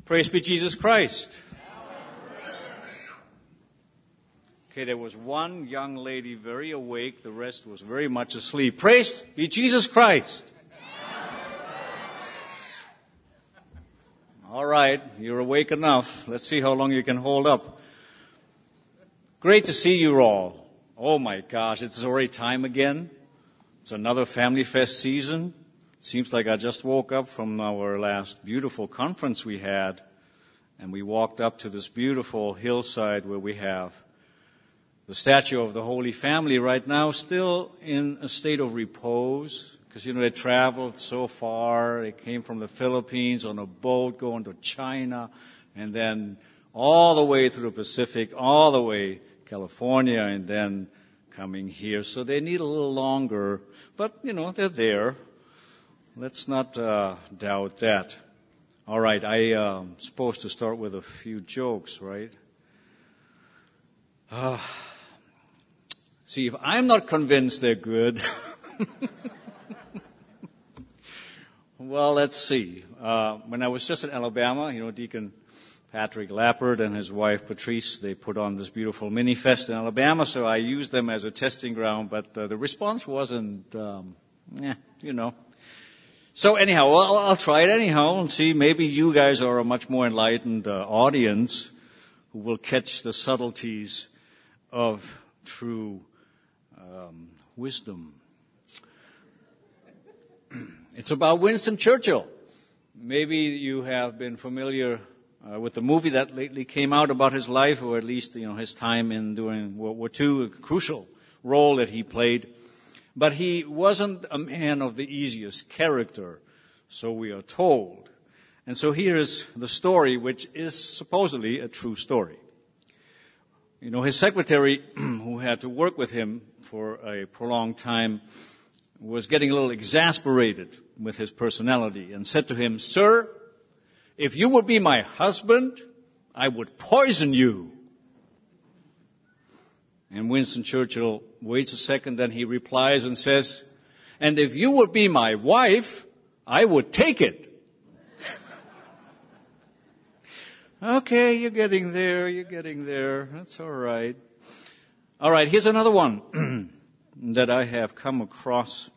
Praise be Jesus Christ. Okay, there was one young lady very awake. The rest was very much asleep. Praise be Jesus Christ. All right, you're awake enough. Let's see how long you can hold up. Great to see you all. Oh my gosh, it's already time again. It's another Family Fest season. Seems like I just woke up from our last beautiful conference we had, and we walked up to this beautiful hillside where we have the statue of the Holy Family right now, still in a state of repose, because, they traveled so far. They came from the Philippines on a boat going to China, and then all the way through the Pacific, all the way California, and then coming here. So they need a little longer, but, they're there. Let's not doubt that. All right, I'm supposed to start with a few jokes, right? See, if I'm not convinced they're good, well, let's see. When I was just in Alabama, Deacon Patrick Lappert and his wife Patrice, they put on this beautiful mini fest in Alabama, so I used them as a testing ground, but the response wasn't, So anyhow, I'll try it anyhow and see. Maybe you guys are a much more enlightened audience who will catch the subtleties of true wisdom. It's about Winston Churchill. Maybe you have been familiar with the movie that lately came out about his life, or at least his time in during World War II, a crucial role that he played. But he wasn't a man of the easiest character, so we are told. And so here is the story, which is supposedly a true story. His secretary, who had to work with him for a prolonged time, was getting a little exasperated with his personality and said to him, "Sir, if you would be my husband, I would poison you." And Winston Churchill waits a second, then he replies and says, "And if you would be my wife, I would take it." Okay, you're getting there. That's all right. All right, here's another one that I have come across.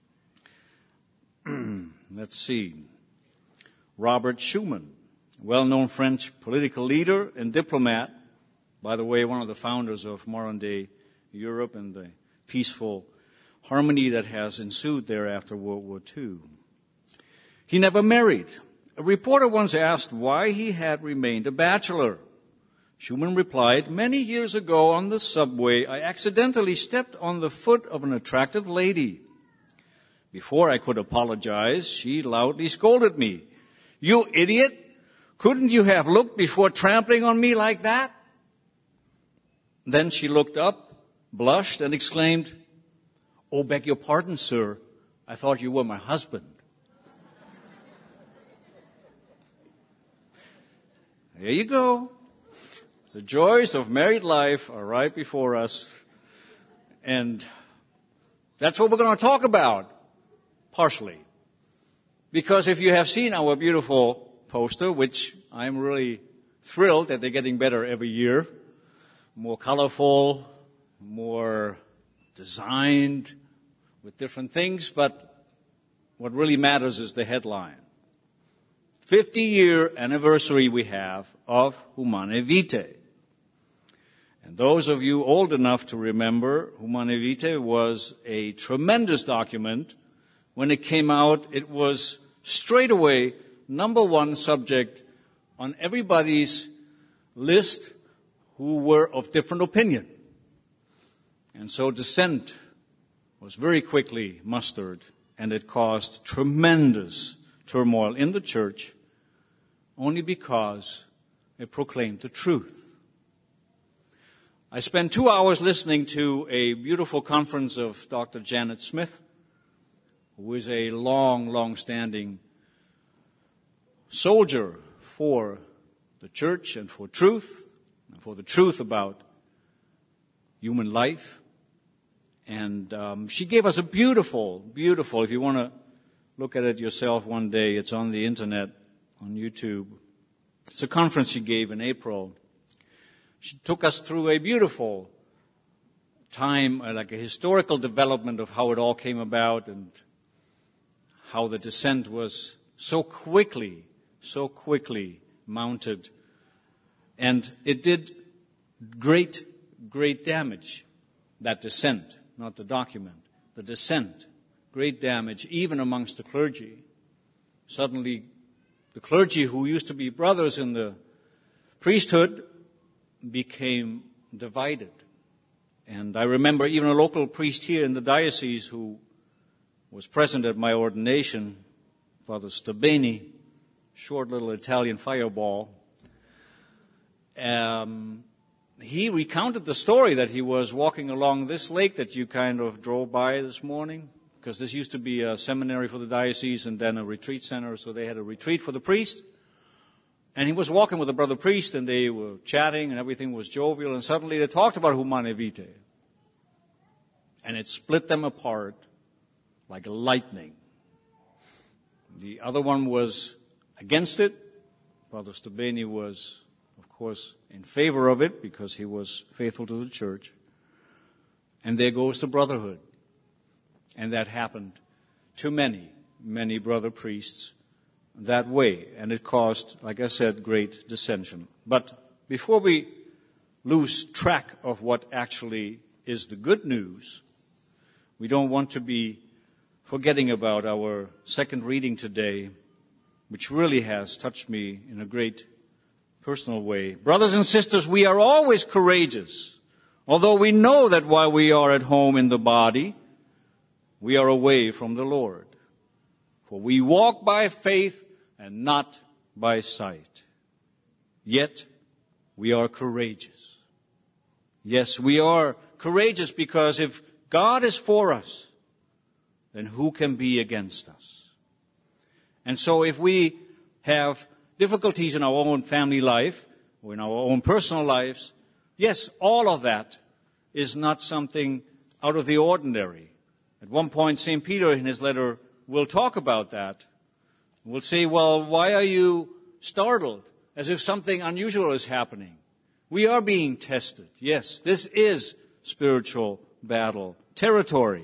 Let's see. Robert Schuman, well-known French political leader and diplomat, by the way, one of the founders of modern-day Europe and the peaceful harmony that has ensued there after World War II. He never married. A reporter once asked why he had remained a bachelor. Schuman replied, "Many years ago on the subway, I accidentally stepped on the foot of an attractive lady. Before I could apologize, she loudly scolded me. 'You idiot! Couldn't you have looked before trampling on me like that?' Then she looked up, blushed, and exclaimed, 'Oh, beg your pardon, sir. I thought you were my husband.'" There you go. The joys of married life are right before us. And that's what we're going to talk about, partially. Because if you have seen our beautiful poster, which I'm really thrilled that they're getting better every year, more colorful, more designed with different things, but what really matters is the headline. 50-year anniversary we have of Humanae Vitae. And those of you old enough to remember, Humanae Vitae was a tremendous document. When it came out, it was straight away number one subject on everybody's list who were of different opinion. And so dissent was very quickly mustered, and it caused tremendous turmoil in the church only because it proclaimed the truth. I spent 2 hours listening to a beautiful conference of Dr. Janet Smith, who is a long-standing soldier for the church and for truth about human life. And she gave us a beautiful, if you want to look at it yourself one day, it's on the internet, on YouTube, It's a conference she gave in April. She took us through a beautiful time, like a historical development of how it all came about and how the descent was so quickly mounted. And it did great damage, that descent, not the document, the descent, great damage, even amongst the clergy. Suddenly, the clergy who used to be brothers in the priesthood became divided. And I remember even a local priest here in the diocese who was present at my ordination, Father Stabeni, short little Italian fireball. He recounted the story that he was walking along this lake that you kind of drove by this morning, because this used to be a seminary for the diocese and then a retreat center, so they had a retreat for the priest. And he was walking with a brother priest, and they were chatting, and everything was jovial, and suddenly they talked about Humanae Vitae. And it split them apart like lightning. The other one was against it. Father Stabeni was, of course, in favor of it because he was faithful to the church. And there goes the brotherhood. And that happened to many brother priests that way. And it caused, like I said, great dissension. But before we lose track of what actually is the good news, we don't want to be forgetting about our second reading today, which really has touched me in a great personal way. Brothers and sisters, we are always courageous, although we know that while we are at home in the body, we are away from the Lord. For we walk by faith and not by sight. Yet, we are courageous. Yes, we are courageous because if God is for us, then who can be against us? And so if we have difficulties in our own family life or in our own personal lives, yes, all of that is not something out of the ordinary. At one point, St. Peter in his letter will talk about that. We'll say, well, why are you startled? As if something unusual is happening. We are being tested. Yes, this is spiritual battle territory.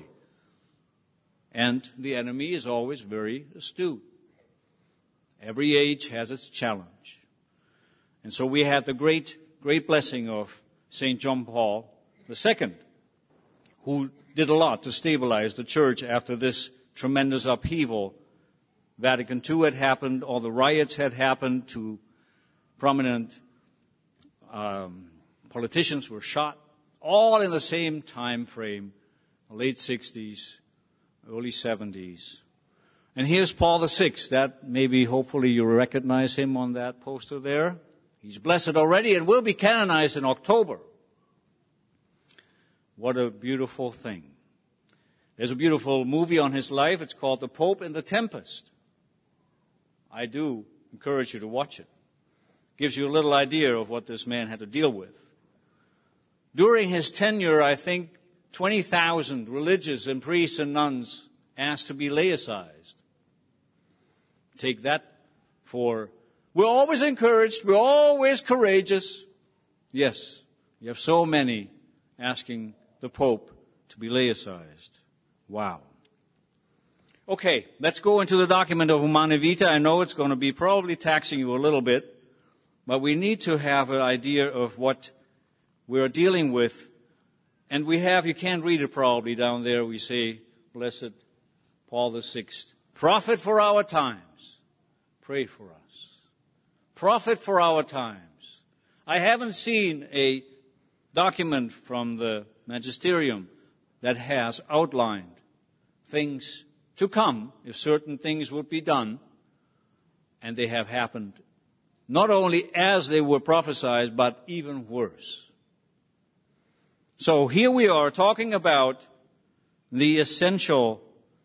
And the enemy is always very astute. Every age has its challenge. And so we had the great blessing of St. John Paul II, who did a lot to stabilize the church after this tremendous upheaval. Vatican II had happened, all the riots had happened, two prominent politicians were shot, all in the same time frame, late 60s, early 70s. And here's Paul VI. That maybe, hopefully, you recognize him on that poster there. He's blessed already and will be canonized in October. What a beautiful thing. There's a beautiful movie on his life. It's called The Pope in the Tempest. I do encourage you to watch it. Gives you a little idea of what this man had to deal with. During his tenure, I think 20,000 religious and priests and nuns asked to be laicized. Take that for, we're always encouraged, we're always courageous. Yes, you have so many asking the Pope to be laicized. Wow. Okay, let's go into the document of Humanae Vitae. I know it's going to be probably taxing you a little bit, but we need to have an idea of what we're dealing with. And we have, you can't read it probably down there, we say, Blessed Paul VI, prophet for our times, pray for us. Prophet for our times. I haven't seen a document from the magisterium that has outlined things to come if certain things would be done, and they have happened not only as they were prophesied, but even worse. So here we are talking about the essential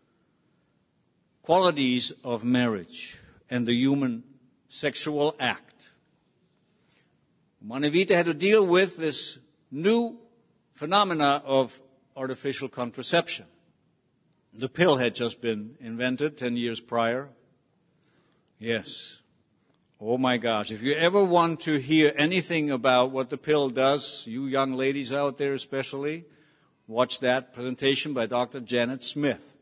qualities of marriage and the human sexual act. Humanae Vitae had to deal with this new phenomena of artificial contraception. The pill had just been invented 10 years prior. Yes, Oh my gosh, if you ever want to hear anything about what the pill does, you young ladies out there especially, watch that presentation by Dr. Janet Smith.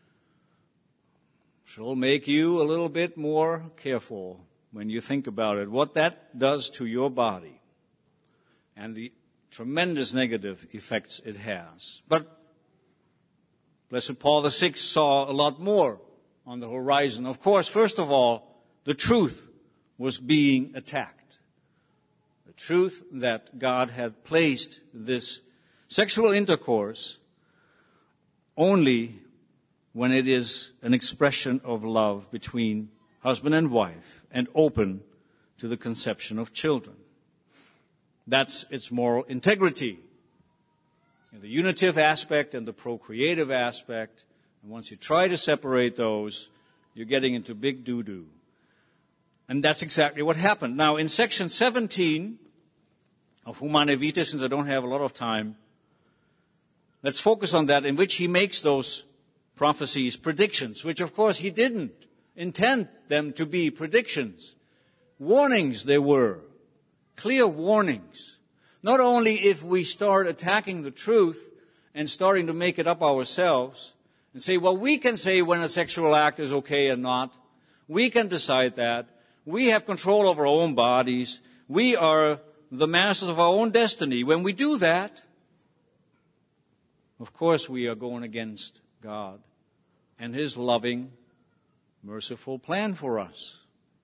She'll make you a little bit more careful when you think about it, what that does to your body and the tremendous negative effects it has. But Blessed Paul VI saw a lot more on the horizon. Of course, first of all, the truth was being attacked. The truth that God had placed this sexual intercourse only when it is an expression of love between husband and wife and open to the conception of children. That's its moral integrity. The unitive aspect and the procreative aspect. And once you try to separate those, you're getting into big doo-doo. And that's exactly what happened. Now, in section 17 of Humanae Vitae, since I don't have a lot of time, let's focus on that, in which he makes those prophecies, predictions, which of course he didn't intend them to be predictions. Warnings they were. Clear warnings. Not only if we start attacking the truth and starting to make it up ourselves and say, well, we can say when a sexual act is okay and not. We can decide that. We have control over our own bodies. We are the masters of our own destiny. When we do that, of course we are going against God and His loving, merciful plan for us.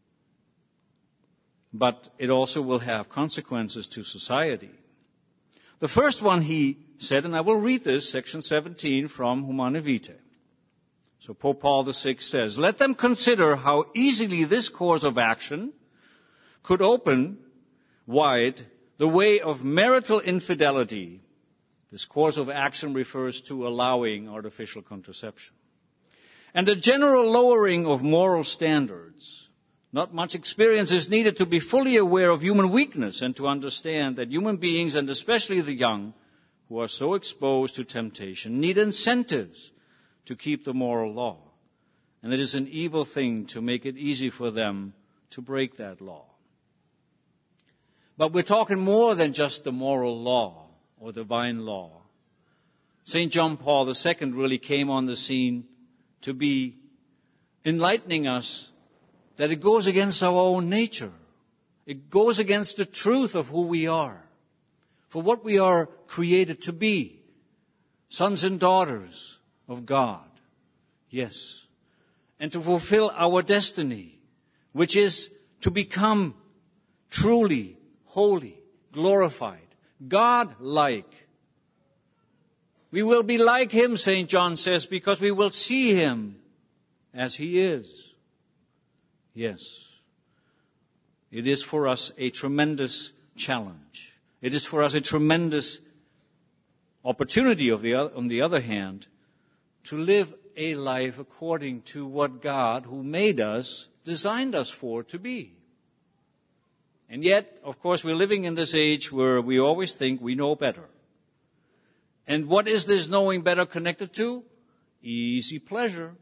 But it also will have consequences to society. The first one he said, and I will read this, section 17 from Humanae Vitae. So Pope Paul VI says, let them consider how easily this course of action could open wide the way of marital infidelity. This course of action refers to allowing artificial contraception. And the general lowering of moral standards. Not much experience is needed to be fully aware of human weakness and to understand that human beings, and especially the young, who are so exposed to temptation, need incentives to keep the moral law. And it is an evil thing to make it easy for them to break that law. But we're talking more than just the moral law or divine law. St. John Paul II really came on the scene to be enlightening us that it goes against our own nature. It goes against the truth of who we are, for what we are created to be, sons and daughters of God, yes, and to fulfill our destiny, which is to become truly holy, glorified, God-like. We will be like Him, St. John says, because we will see Him as He is. Yes, it is for us a tremendous challenge. It is for us a tremendous opportunity, on the other hand, to live a life according to what God, who made us, designed us for to be. And yet, of course, we're living in this age where we always think we know better. And what is this knowing better connected to? Easy pleasure.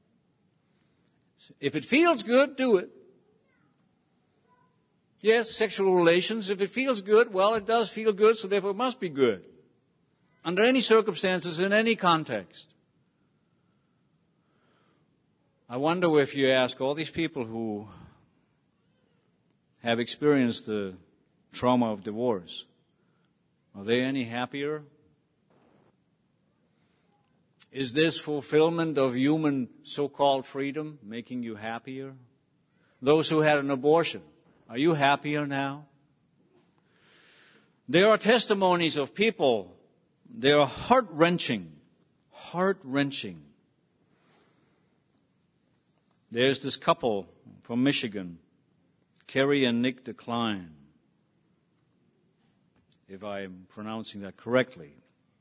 If it feels good, do it. Yes, sexual relations, if it feels good, well, it does feel good, so therefore it must be good. Under any circumstances, in any context. I wonder if you ask all these people who have experienced the trauma of divorce, are they any happier? Is this fulfillment of human so-called freedom making you happier? Those who had an abortion, are you happier now? There are testimonies of people, they are heart-wrenching. There's this couple from Michigan, Kerry and Nick DeCline, if I'm pronouncing that correctly.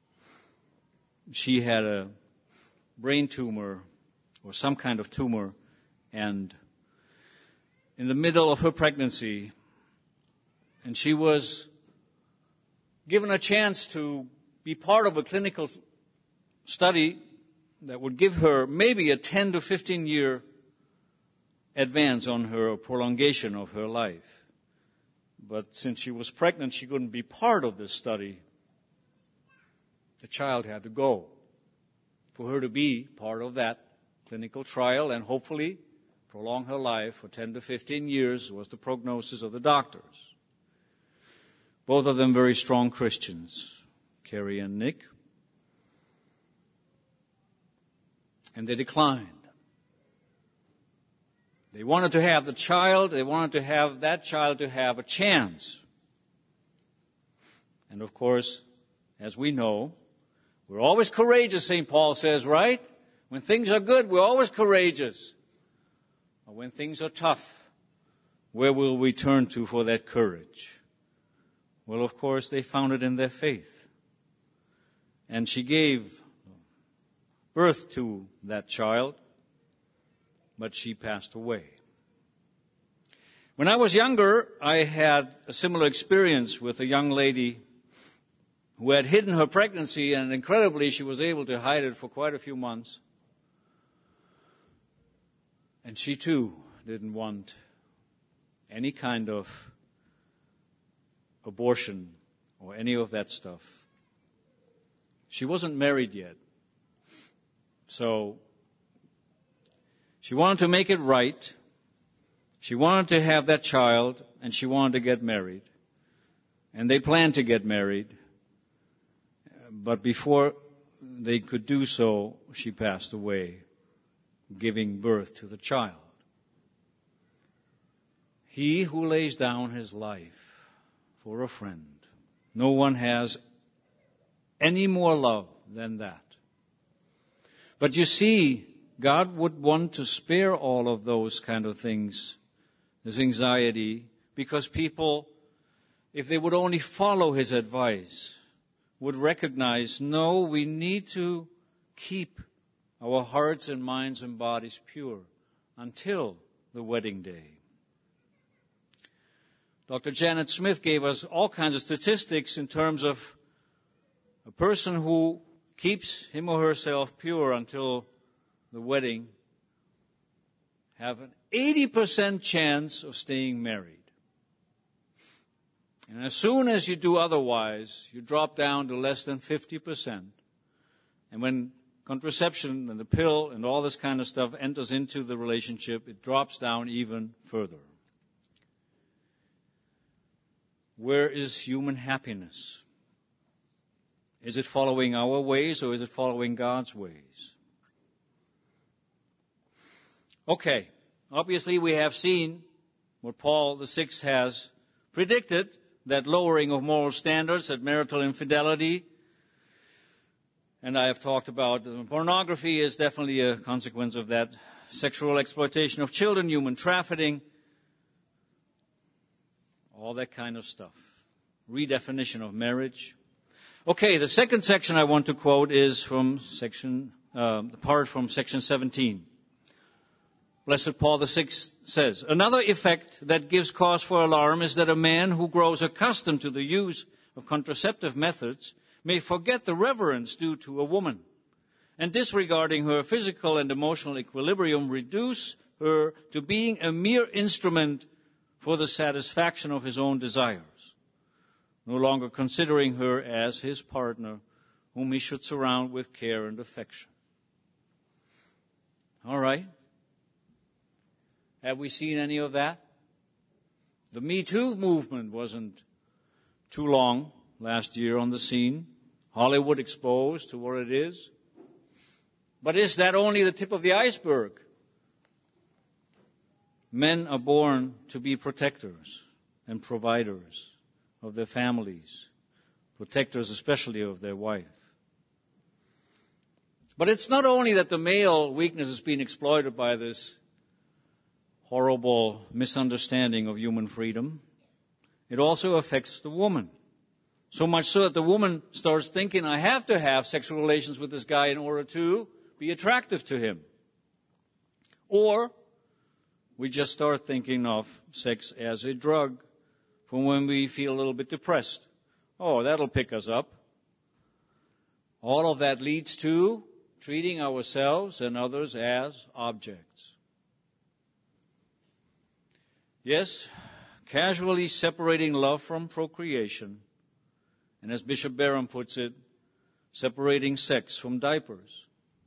She had a brain tumor or some kind of tumor, and in the middle of her pregnancy, and she was given a chance to be part of a clinical study that would give her maybe a 10 to 15 year advance on her or prolongation of her life. But since she was pregnant, she couldn't be part of this study. The child had to go for her to be part of that clinical trial and hopefully prolong her life for 10 to 15 years was the prognosis of the doctors. Both of them very strong Christians, Carrie and Nick. And they declined. They wanted to have the child, they wanted to have that child to have a chance. And of course, as we know, we're always courageous, St. Paul says, right? When things are good, we're always courageous. But when things are tough, where will we turn to for that courage? Well, of course, they found it in their faith. And she gave birth to that child, but she passed away. When I was younger, I had a similar experience with a young lady who had hidden her pregnancy, and incredibly, she was able to hide it for quite a few months. And she too didn't want any kind of abortion or any of that stuff. She wasn't married yet. So she wanted to make it right. She wanted to have that child, and she wanted to get married. And they planned to get married. But before they could do so, she passed away, giving birth to the child. He who lays down his life for a friend, no one has any more love than that. But you see, God would want to spare all of those kind of things, this anxiety, because people, if they would only follow His advice, would recognize, no, we need to keep our hearts and minds and bodies pure until the wedding day. Dr. Janet Smith gave us all kinds of statistics in terms of a person who keeps him or herself pure until the wedding have an 80% chance of staying married. And as soon as you do otherwise, you drop down to less than 50%. And when contraception and the pill and all this kind of stuff enters into the relationship, it drops down even further. Where is human happiness? Is it following our ways or is it following God's ways? Okay, obviously we have seen what Paul VI has predicted, that lowering of moral standards, that marital infidelity, and I have talked about pornography is definitely a consequence of that, sexual exploitation of children, human trafficking, all that kind of stuff. Redefinition of marriage. Okay, the second section I want to quote is from the part from section 17. Blessed Paul VI says, another effect that gives cause for alarm is that a man who grows accustomed to the use of contraceptive methods may forget the reverence due to a woman, and disregarding her physical and emotional equilibrium, reduce her to being a mere instrument for the satisfaction of his own desires, no longer considering her as his partner whom he should surround with care and affection. All right. Have we seen any of that? The Me Too movement wasn't too long last year on the scene. Hollywood exposed to what it is. But is that only the tip of the iceberg? Men are born to be protectors and providers of their families, protectors especially of their wife. But it's not only that the male weakness is being exploited by this horrible misunderstanding of human freedom. It also affects the woman. So much so that the woman starts thinking, I have to have sexual relations with this guy in order to be attractive to him. Or we just start thinking of sex as a drug for when we feel a little bit depressed. Oh, that'll pick us up. All of that leads to treating ourselves and others as objects. Yes, casually separating love from procreation, and as Bishop Barron puts it, separating sex from diapers.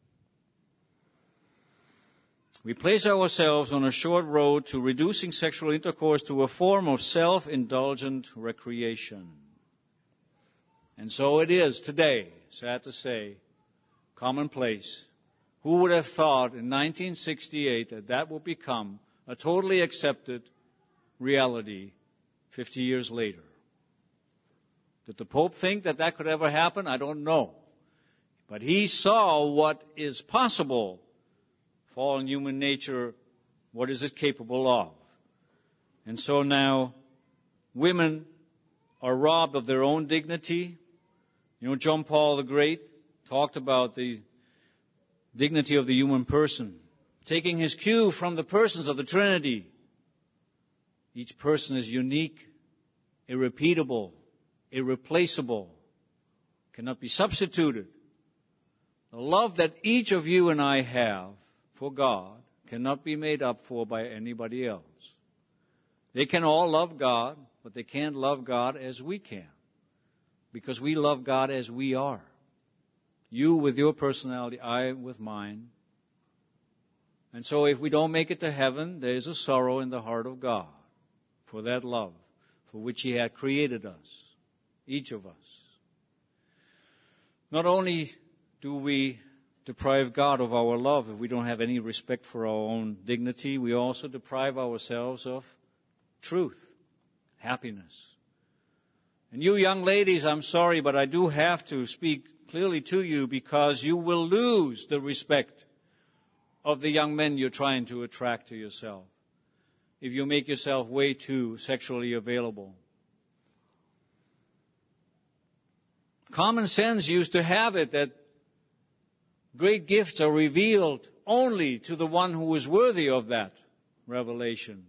We place ourselves on a short road to reducing sexual intercourse to a form of self-indulgent recreation. And so it is today, sad to say, commonplace. Who would have thought in 1968 that that would become a totally accepted reality 50 years later? Did the Pope think that that could ever happen? I don't know. But he saw what is possible. Fallen human nature, what is it capable of? And so now women are robbed of their own dignity. You know, John Paul the Great talked about the dignity of the human person, taking his cue from the persons of the Trinity. Each person is unique, irrepeatable, irreplaceable, cannot be substituted. The love that each of you and I have for God cannot be made up for by anybody else. They can all love God, but they can't love God as we can, because we love God as we are. You with your personality, I with mine. And so if we don't make it to heaven, there's a sorrow in the heart of God for that love for which He had created us, each of us. Not only do we deprive God of our love if we don't have any respect for our own dignity, we also deprive ourselves of truth, happiness. And you young ladies, I'm sorry, but I do have to speak clearly to you, because you will lose the respect of the young men you're trying to attract to yourself if you make yourself way too sexually available. Common sense used to have it that great gifts are revealed only to the one who is worthy of that revelation.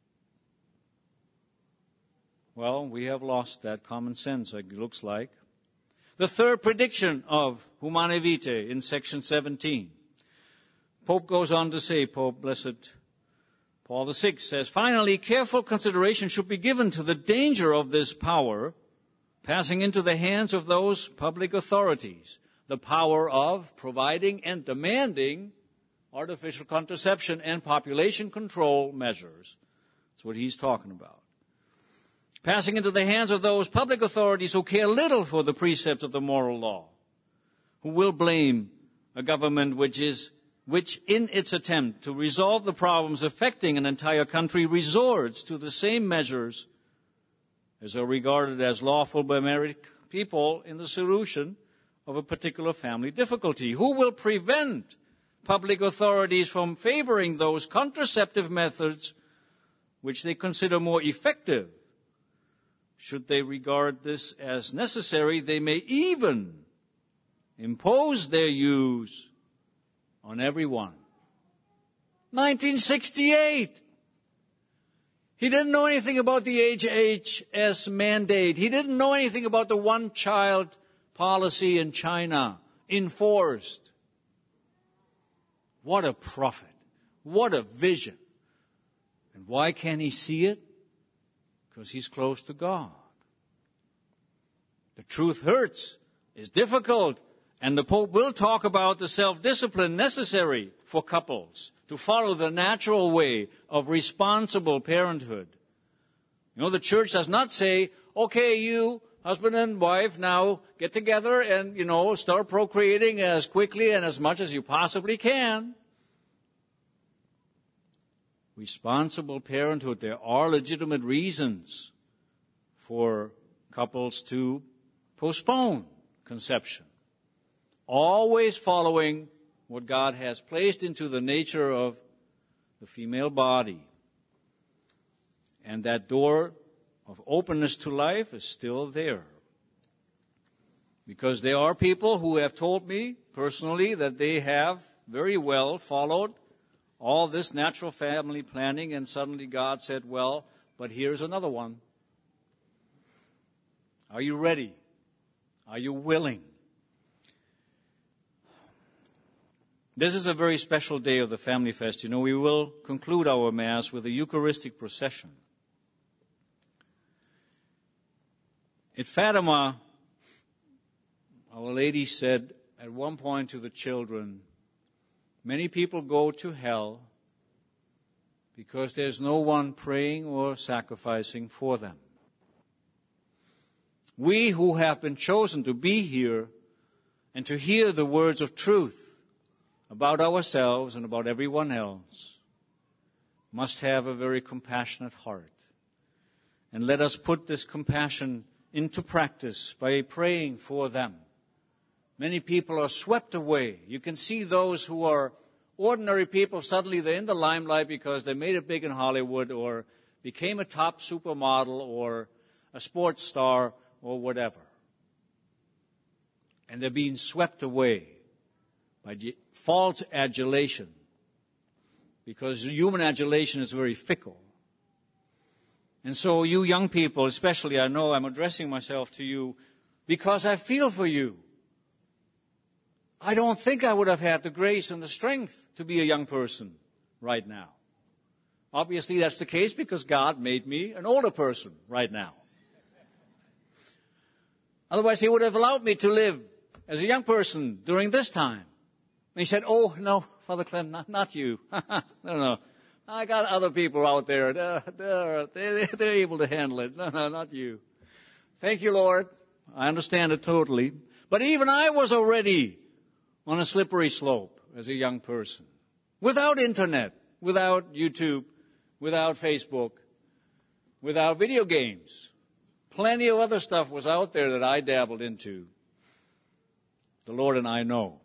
Well, we have lost that common sense, it looks like. The third prediction of Humanae Vitae in section 17. Pope goes on to say, Pope Blessed Paul VI says, finally, careful consideration should be given to the danger of this power passing into the hands of those public authorities. The power of providing and demanding artificial contraception and population control measures. That's what he's talking about. Passing into the hands of those public authorities who care little for the precepts of the moral law, who will blame a government which in its attempt to resolve the problems affecting an entire country resorts to the same measures as are regarded as lawful by married people in the solution of a particular family difficulty. Who will prevent public authorities from favoring those contraceptive methods which they consider more effective? Should they regard this as necessary, they may even impose their use on everyone. 1968! He didn't know anything about the HHS mandate. He didn't know anything about the one-child policy in China enforced. What a prophet. What a vision. And why can't he see it? Because he's close to God. The truth hurts, is difficult, and the Pope will talk about the self-discipline necessary for couples to follow the natural way of responsible parenthood. You know, the Church does not say, okay, you, husband and wife, now get together and, start procreating as quickly and as much as you possibly can. Responsible parenthood, there are legitimate reasons for couples to postpone conception, always following what God has placed into the nature of the female body. And that door of openness to life is still there. Because there are people who have told me personally that they have very well followed all this natural family planning, and suddenly God said, well, but here's another one. Are you ready? Are you willing? This is a very special day of the Family Fest. You know, we will conclude our Mass with a Eucharistic procession. At Fatima, Our Lady said at one point to the children, many people go to hell because there's no one praying or sacrificing for them. We who have been chosen to be here and to hear the words of truth about ourselves and about everyone else must have a very compassionate heart. And let us put this compassion into practice by praying for them. Many people are swept away. You can see those who are ordinary people, suddenly they're in the limelight because they made it big in Hollywood or became a top supermodel or a sports star or whatever. And they're being swept away by false adulation, because human adulation is very fickle. And so you young people, especially, I know I'm addressing myself to you because I feel for you. I don't think I would have had the grace and the strength to be a young person right now. Obviously that's the case because God made me an older person right now. Otherwise He would have allowed me to live as a young person during this time. And He said, oh, no, Father Clem, not you. No. I got other people out there. They're able to handle it. No, not you. Thank you, Lord. I understand it totally. But even I was already on a slippery slope as a young person. Without internet, without YouTube, without Facebook, without video games. Plenty of other stuff was out there that I dabbled into. The Lord and I know.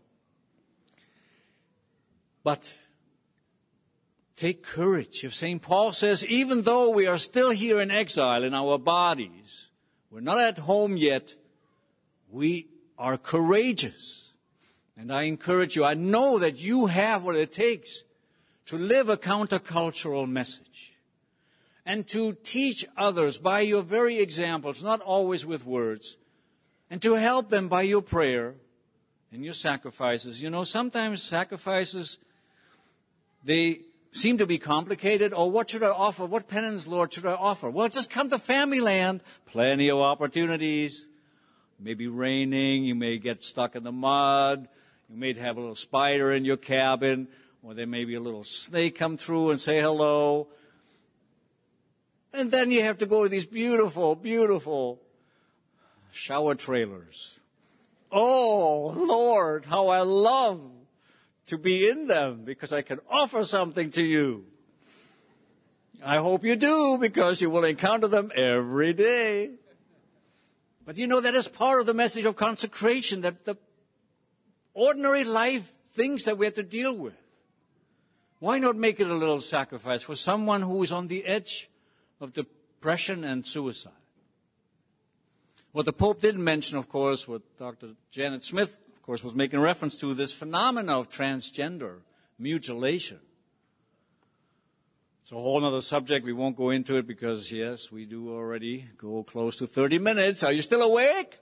But take courage. If St. Paul says, even though we are still here in exile in our bodies, we're not at home yet, we are courageous. And I encourage you, I know that you have what it takes to live a countercultural message and to teach others by your very examples, not always with words, and to help them by your prayer and your sacrifices. You know, sometimes sacrifices, they seem to be complicated. Oh, what should I offer? What penance, Lord, should I offer? Well, just come to Family Land. Plenty of opportunities. It may be raining. You may get stuck in the mud. You may have a little spider in your cabin. Or there may be a little snake come through and say hello. And then you have to go to these beautiful, beautiful shower trailers. Oh, Lord, how I love to be in them because I can offer something to you. I hope you do because you will encounter them every day. But you know, that is part of the message of consecration, that the ordinary life things that we have to deal with. Why not make it a little sacrifice for someone who is on the edge of depression and suicide? What the Pope didn't mention, of course, what Dr. Janet Smith, of course, was making reference to, this phenomena of transgender mutilation. It's a whole other subject. We won't go into it because, yes, we do already go close to 30 minutes. Are you still awake?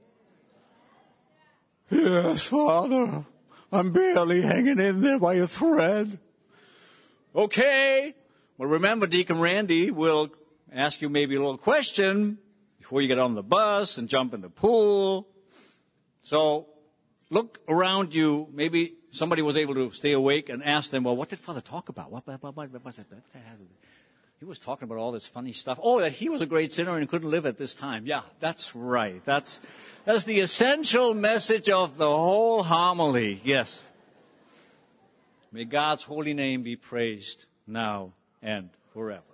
Yes, Father. I'm barely hanging in there by a thread. Okay. Well, remember, Deacon Randy will ask you maybe a little question before you get on the bus and jump in the pool. So look around you. Maybe somebody was able to stay awake and ask them, well, what did Father talk about? What was that? He was talking about all this funny stuff. Oh, that he was a great sinner and couldn't live at this time. Yeah, that's right. That's the essential message of the whole homily. Yes. May God's holy name be praised now and forever.